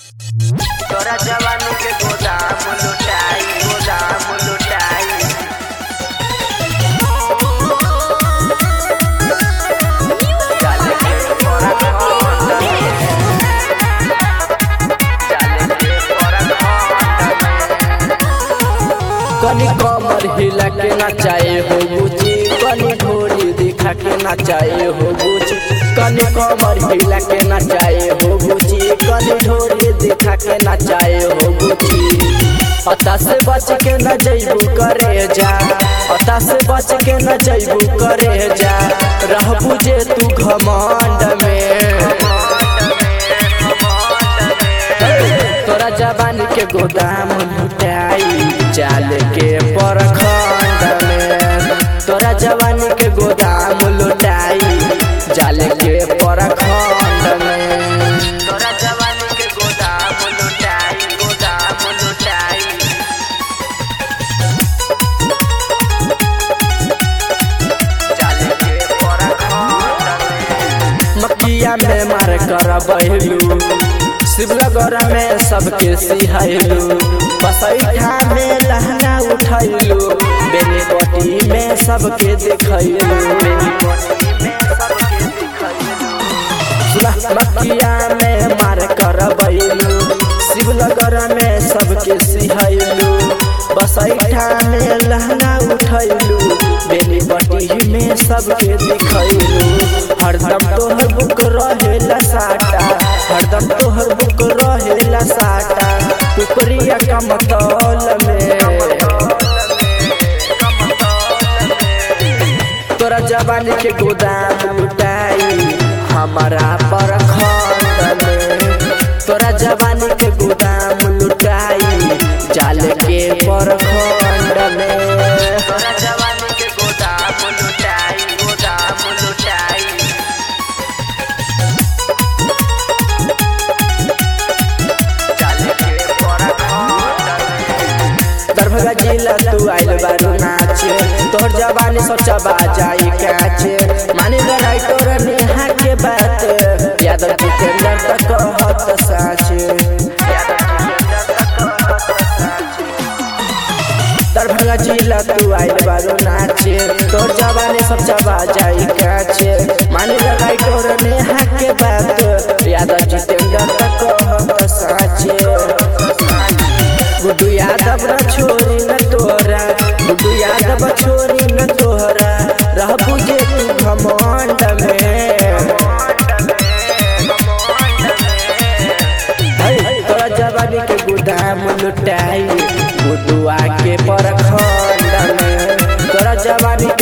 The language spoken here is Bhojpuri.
तोरा जवानी के गोदाम लुटाई चले के तोरा खंड चले के तोरा खंड कनी कमर हिला के नचाए हो बुची, कनी ढोली दिखा के नचाए हो बुची, कनी कमर हिला के नचाए हो बुची, कनी ढोली दिखा के नचाए हो बुची। अता से बच के न जइबू करे जा, अता से बच के न जइबू करे जा, रहबू जे तू घमंड में। तोरा जवानी के गोदाम लुटाई चाल के परखंड में, तोरा जवानी के गोदाम लुटाई जाल के परखंड में। तोरा जवानी के गोदाम लुटाई चले के तोरा खंड मकिया में मार कर बहलू, शिवनगर में सबके सिहलू, बसैठा में लहंगा उठैलू, बेनीपट्टी में सबके देखैलू। मकिया में मार कर बहलू, शिवनगर में सबके सिहलू, बसैठा में लहंगा उठैलू, बेनीपट्टी में सबके दिखैलू। हरदम तोहर बुक रहेला साटा, हरदम तोहर बुक रहेला साटा, टुकरिया कमतौल में। तोरा जवानी के गोदाम लुटाई हमारा परखंड में, तोरा जवानी के गोदाम लुटाई जाल के परखंड में। तोरा जवानी के गोदाम लुटाई चले के तोरा खंड दरभंगा जिला तू आइल बारू नाचे, तोहर जवानी सोचबा जाई काचे, मानी लड़ाई तोर नेहा के बात, यादव जितेंद्र तक कहत साचे। दरभंगा जिला तू आइल बारू नाचे, तोर जवानी सोचबा जाई काचे, मानी लड़ाई तोर नेहा के बात, यादव जितेंद्र तक कहत साचे। गुड्डू यादव न छोरी न तोहरा, गुड्डू यादव छोरी न तोहरा, रहबू जे तू घमंड में। तोरा जवानी के गोदाम लुटाई गुड्डुआ के परखंड में, तोरा जवानी